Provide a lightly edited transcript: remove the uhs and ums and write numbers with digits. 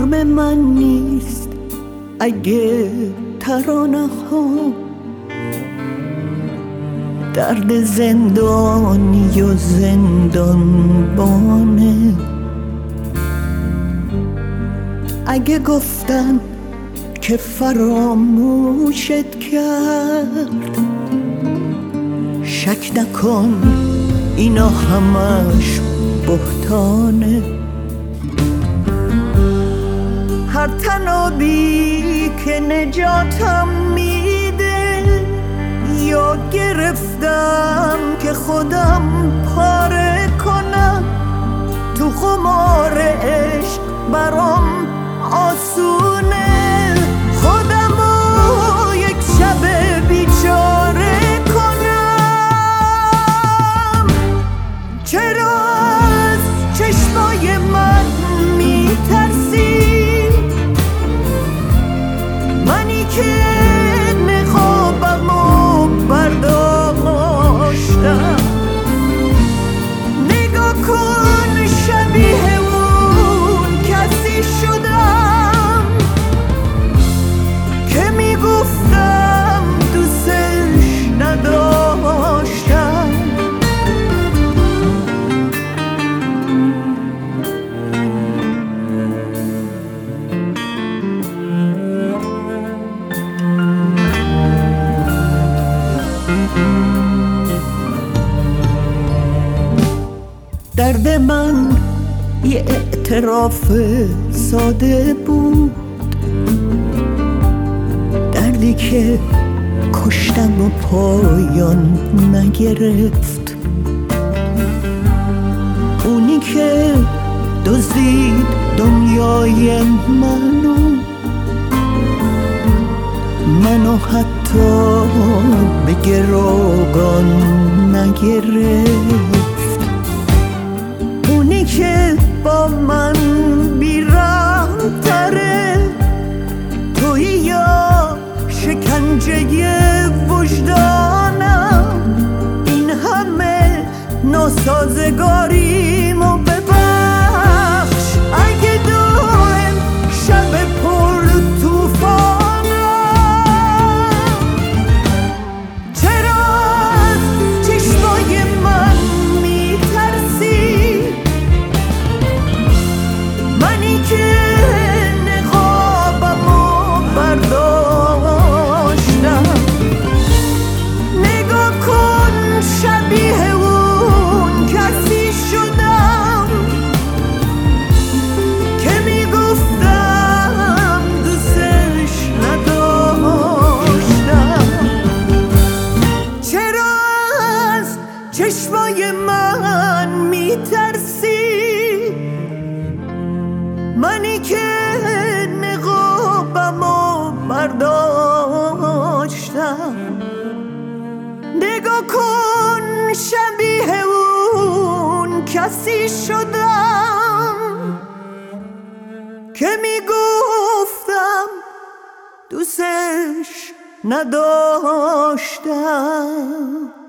کام من نیست اگه ترانه ها درد زندانی و زندانبانه. اگه گفتن که فراموشت کرد، شک نکن اینا همش بهتانه. هر تنابی که نجاتم میده یا گرفتم که خودم پاره کنم، تو خمار عشق برام آسونه خودمو یک شب بیچاره کنم. چرا از چشمای من میترسی؟ منی که نقابمو برداشتم. نگاه کن شبیه اون کسی شدم که میگفتم دوستش نداشتم. درد من یه اعتراف ساده بود، دردی که کشتم و پایان نگرفت. اونی که دزدید دنیای منو حتی به گروگان نگرفت. اونی که با من بی‌رحم تره، تویی یا شکنجه وجدانم. این همه ناسازگاریمو ببخش اگه دائم شب پر توفانم. چرا از چشمای من میترسی؟ منی که نقابمو برداشتم. نگاه کن شبیه اون کسی شدم که میگفتم دوستش نداشتم. چرا از چشمای من میترسی؟ منی که نقابمو برداشتم. نگاه کن شبیه اون کسی شدم که میگفتم دوستش نداشتم.